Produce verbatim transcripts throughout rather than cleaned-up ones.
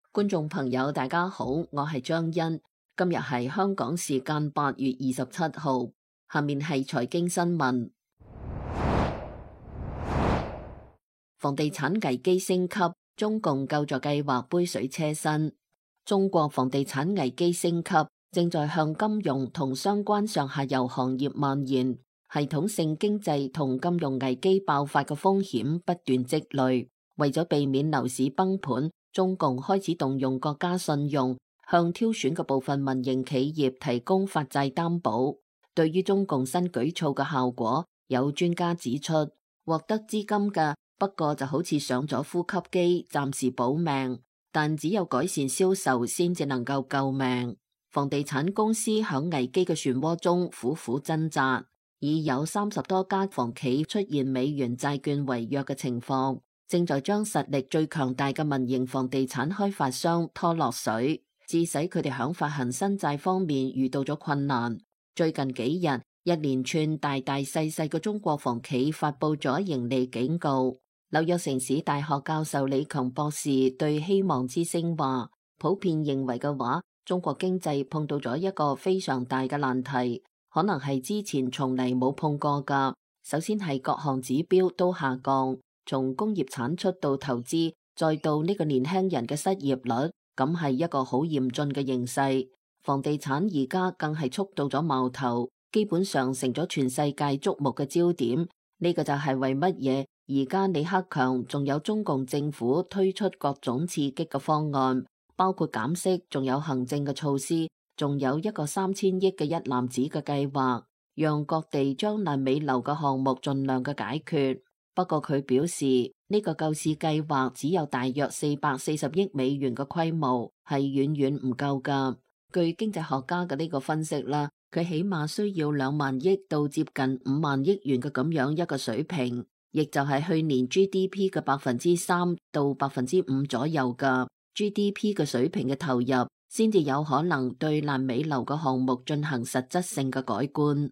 觀眾朋友，大家好，我係張欣。今日係香港時間八月二十七號，下面係財經新聞。房地產危機升級，中共救助計劃杯水車薪。中國房地產危機升級，正在向金融同相關上下游行業蔓延，系統性經濟同金融危機爆發嘅風險不斷積累。為咗避免樓市崩盤，中共開始動用國家信用，向挑選嘅部分民營企業提供發債擔保。對於中共新舉措嘅效果，有專家指出，獲得資金嘅不過就好似上咗呼吸機，暫時保命，但只有改善銷售先至能夠救命。房地產公司響危機嘅漩渦中苦苦掙扎，已有三十多家房企出現美元債券違約嘅情況，正在將實力最強大嘅民營房地產開發商拖落水，致使佢哋響發行新債方面遇到咗困難。最近幾日，一連串大大細細嘅中國房企發佈咗盈利警告。紐約城市大學教授李強博士對希望之聲話，普遍認為嘅話，中國經濟碰到咗一個非常大嘅難題，可能係之前從嚟冇碰過㗎。首先係各項指標都下降。從工業產出到投資，再到呢個年輕人嘅失業率，咁係一個好嚴峻嘅形勢。房地產而家更係觸到咗矛頭，基本上成咗全世界矚目嘅焦點。呢個就係為乜嘢而家李克強仲有中共政府推出各種刺激嘅方案，包括減息，仲有行政嘅措施，仲有一個三千億嘅一籃子嘅計劃，讓各地將爛尾樓嘅項目盡量嘅解決。不過佢表示，呢個救市計劃只有大約四百四十億美元嘅規模，係遠遠唔夠㗎。據經濟學家嘅呢個分析啦，佢起碼需要兩萬億到接近五萬億元嘅咁樣一個水平，亦就係去年 G D P 嘅百分之三到百分之五左右㗎 G D P 嘅水平嘅投入，先至有可能對爛尾樓嘅項目進行實質性嘅改觀。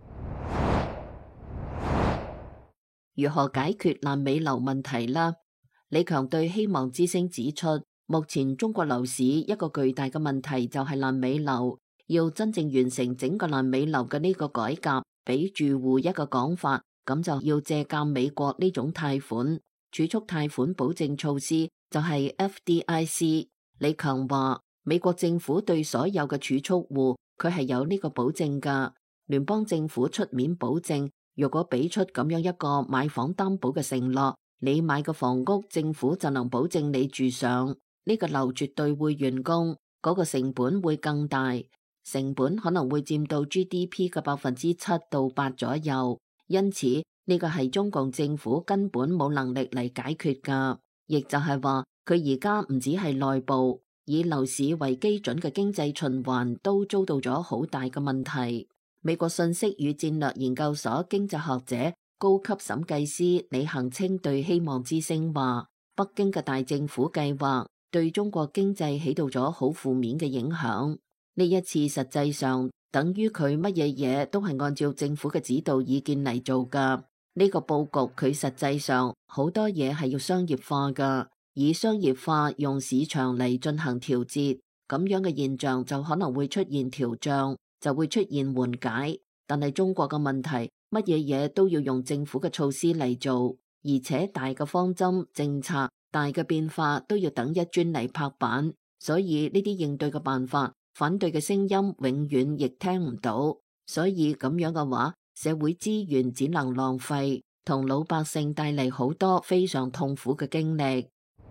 如何解決爛尾樓問題啦？李強對希望之聲指出，目前中國樓市一個巨大嘅問題就係爛尾樓，要真正完成整個爛尾樓嘅呢個改革，俾住戶一個講法，咁就要借鑒美國呢種貸款儲蓄貸款保證措施，就係 F D I C。李強話，美國政府對所有嘅儲蓄戶，佢係有呢個保證㗎，聯邦政府出面保證。如果俾出咁樣一個買房擔保嘅承諾，你買個房屋，政府就能保證你住上呢個樓，絕對會完工，嗰個成本會更大，成本可能會佔到 G D P 嘅百分之七到八左右。因此呢個係中共政府根本冇能力嚟解決㗎，亦就係話佢而家唔止係內部以樓市為基準嘅經濟循環都遭到咗好大嘅問題。美國信息與戰略研究所經濟學者高級審計師李恒清對希望之聲話，北京嘅大政府計劃對中國經濟起到咗好負面嘅影響。呢一次實際上等於佢乜嘢嘢都係按照政府嘅指導意見嚟做㗎。呢個佈局佢實際上好多嘢係要商業化㗎，以商業化用市場嚟進行調節，咁樣嘅現象就可能會出現調漲，就會出現緩解。但係中國嘅問題，乜嘢嘢都要用政府嘅措施嚟做，而且大嘅方針政策、大嘅變化都要等一尊嚟拍板，所以呢啲應對嘅辦法，反對嘅聲音永遠亦聽唔到。所以咁樣嘅話，社會資源只能浪費，同老百姓帶嚟好多非常痛苦嘅經歷。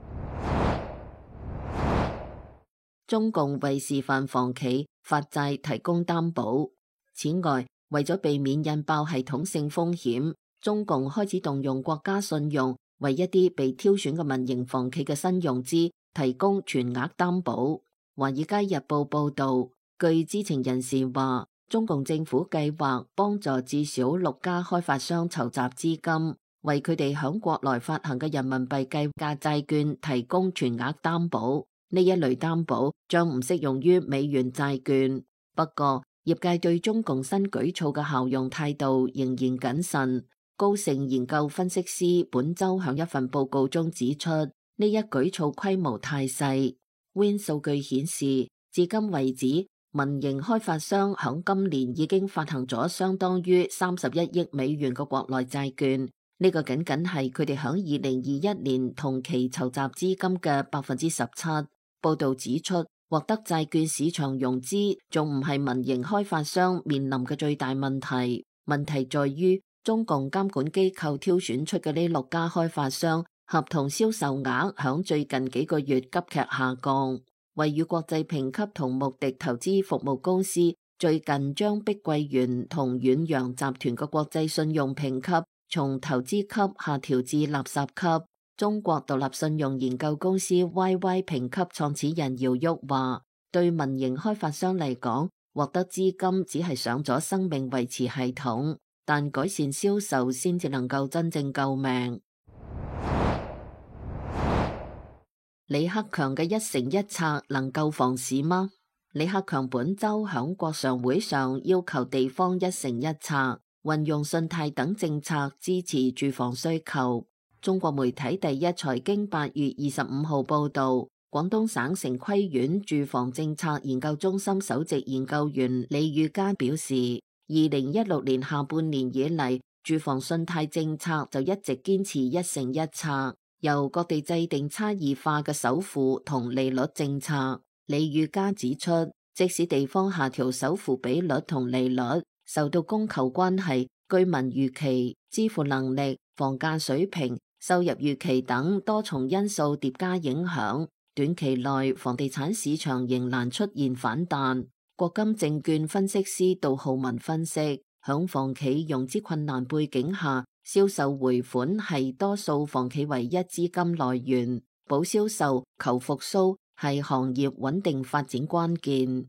中共為示範房企發債提供擔保。此外，為咗避免引爆系統性風險，中共開始動用國家信用，為一啲被挑選嘅民營房企嘅新融資提供全額擔保。華爾街日報報道，據知情人士話，中共政府計劃幫助至少六家開發商籌集資金，為佢哋響國內發行嘅人民幣計價債券提供全額擔保。呢一類擔保將唔適用於美元債券。不過，業界對中共新舉措嘅效用態度仍然謹慎。高盛研究分析師本周響一份報告中指出，呢一舉措規模太細。 Win 數據顯示，至今為止，民營開發商響今年已經發行咗相當於三十一億美元嘅國內債券，呢個僅僅係佢哋響二零二一年同期籌集資金嘅百分之十七。報道指出，獲得債券市場融資仲唔係民營開發商面臨嘅最大問題，問題在於中共監管機構挑選出嘅呢六家開發商合同銷售額響最近幾個月急劇下降。惠譽國際評級同穆迪投資服務公司最近將碧桂園同遠洋集團嘅國際信用評級從投資級下調至垃圾級。中國獨立信用研究公司 Y Y 評級創始人姚旭話，對民營開發商嚟講，獲得資金只係上咗生命維持系統，但改善銷售先至能夠真正救命。李克強嘅一城一策能救房市嗎？李克強本周響國常會上要求地方一城一策，運用信貸等政策支持住房需求。中國媒體第一財經八月二十五號報道，廣東省城規院住房政策研究中心首席研究員李宇嘉表示，二零一六年下半年以嚟，住房信貸政策就一直堅持一城一策，由各地制定差異化嘅首付同利率政策。李宇嘉指出，即使地方下調首付比率同利率，受到供求關係、居民預期、支付能力、房價水平、收入預期等多重因素疊加影響，短期內房地產市場仍難出現反彈。國金證券分析師杜浩文分析，響房企融資困難背景下，銷售回款係多數房企唯一資金來源，保銷售、求復甦係行業穩定發展關鍵。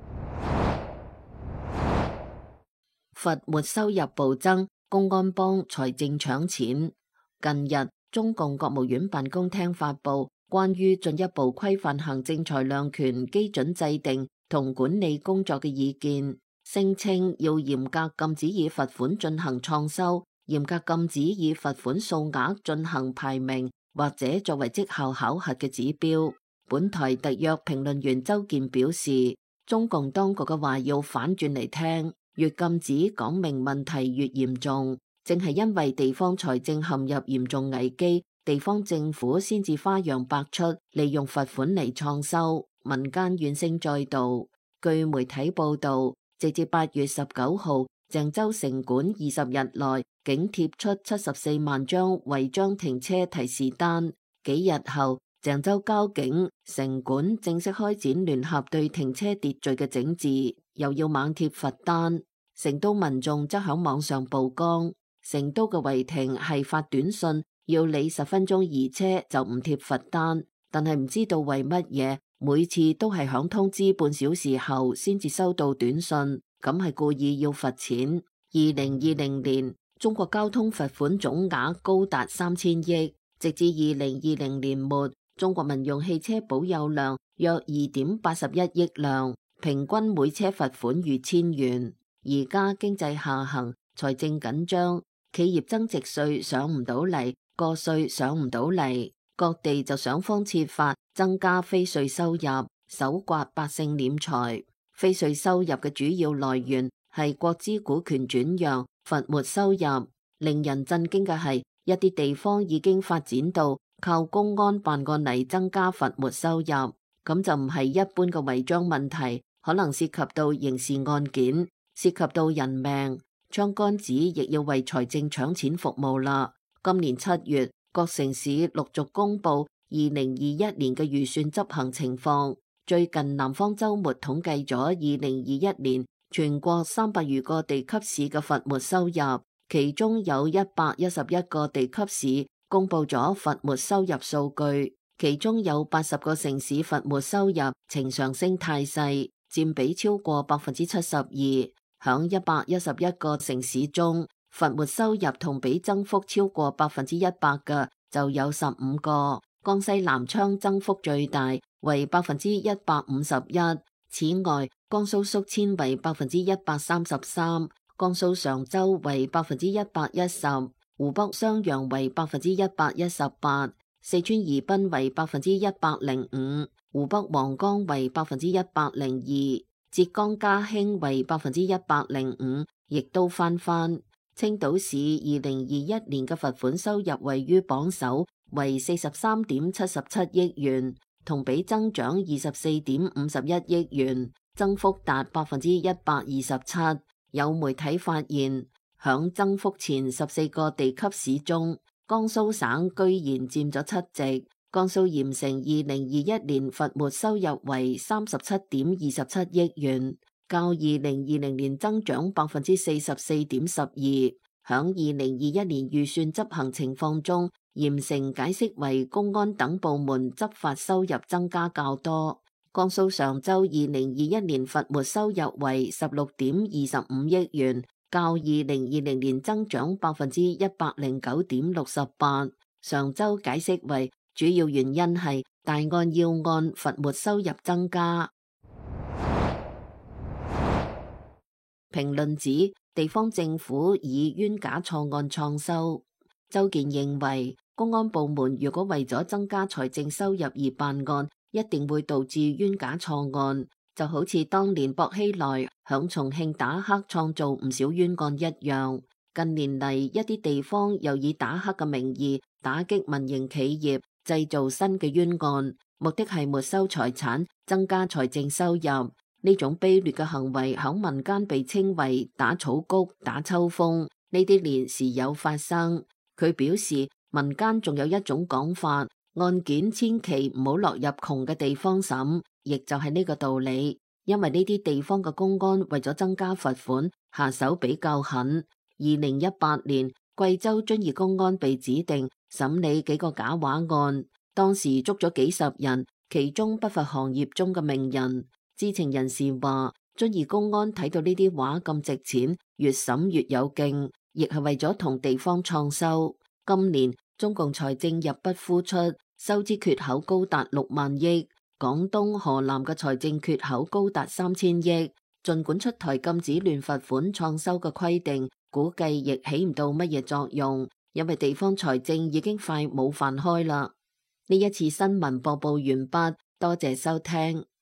罰沒收入暴增，公安幫財政搶錢。近日，中共國務院辦公廳發布關於進一步規範行政裁量權基準制定同管理工作嘅意見，聲稱要嚴格禁止以罰款進行創收，嚴格禁止以罰款數額進行排名或者作為績效考核嘅指標。本台特約評論員周健表示，中共當局嘅話要反轉嚟聽，越禁止講明問題越嚴重。正係因為地方財政陷入嚴重危機，地方政府先至花樣百出，利用罰款嚟創收，民間怨聲載道。據媒體報道，直至八月十九號，鄭州城管二十日內竟貼出七十四萬張違章停車提示單。幾日後，鄭州交警、城管正式開展聯合對停車秩序嘅整治，又要猛貼罰單。成都民眾則響網上曝光。成都嘅違停係發短信要你十分鐘移車就唔貼罰單，但係唔知道為乜嘢每次都係響通知半小時後先至收到短信，咁係故意要罰錢。二零二零年中國交通罰款總額高達三千億，直至二零二零年末，中國民用汽車保有量約二點八十一億輛，平均每車罰款逾千元。而家經濟下行，財政緊張，企業增值稅上唔到嚟，個稅上唔到嚟，各地就想方設法增加非稅收入，搜刮百姓斂財。非稅收入嘅主要來源係國資股權轉讓、罰沒收入。令人震驚嘅係，一啲地方已經發展到靠公安辦案嚟增加罰沒收入，咁就唔係一般嘅違章問題，可能涉及到刑事案件，涉及到人命。槍桿子亦要為財政搶錢服務啦。今年七月，各城市陸續公布二零二一年嘅預算執行情況。最近南方周末統計咗二零二一年全國三百餘個地級市嘅罰沒收入，其中有一百一十一個地級市公布咗罰沒收入數據，其中有八十個城市罰沒收入呈上升態勢，佔比超過百分之七十二。響一百一十一個城市中，罰沒收入同比增幅超過百分之一百嘅就有十五個，江西南昌增幅最大，為百分之一百五十一。此外，江蘇宿遷為百分之一百三十三，江蘇常州為百分之一百一十，湖北襄陽為百分之一百一十八，四川宜賓為百分之一百零五， 湖北黃岡為百分之一百零二，浙江嘉興為百分之一百零五，亦都翻番。青島市二零二一年嘅罰款收入位於榜首，為四十三點七十七億元，同比增長二十四點五十一億元，增幅達百分之一百二十七。有媒體發現，響增幅前十四個地級市中，江蘇省居然佔咗七席。江蘇鹽城二零二一年罰沒收入為三十七點二十七億元，較二零二零年增長百分之四十四點十二。響二零二一年預算執行情況中，鹽城解釋為公安等部門執法收入增加較多。江蘇常州二零二一年罰沒收入為十六點二十五億元，較二零二零年增長百分之一百零九點六十八。常州解釋為主要原因係大案要案罰沒收入增加。評論指地方政府以冤假錯案創收。周健認為，公安部門如果為咗增加財政收入而辦案，一定會導致冤假錯案，就好似當年薄熙來響重慶打黑創造唔少冤案一樣。近年嚟，一啲地方又以打黑嘅名義打擊民營企業，製造新嘅冤案，目的係沒收財產，增加財政收入。呢種卑劣嘅行為響民間被稱為打草谷、打秋風，呢啲年時有發生。佢表示，民間仲有一種講法，案件千祈唔好落入窮嘅地方審，亦就係呢個道理。因為呢啲地方嘅公安為咗增加罰款，下手比較狠。二零一八年，貴州遵義公安被指定審理幾個假畫案，當時捉咗幾十人，其中不乏行業中嘅名人。知情人士話，遵義公安睇到呢啲畫咁值錢，越審越有勁，亦係為咗同地方創收。今年中共財政入不敷出，收支缺口高達六萬億，廣東、河南嘅財政缺口高達三千億。盡管出台禁止亂罰款創收嘅規定，估計亦起唔到乜嘢作用，因為地方財政已經快冇飯開啦。呢一次新聞播報完畢，多謝收聽。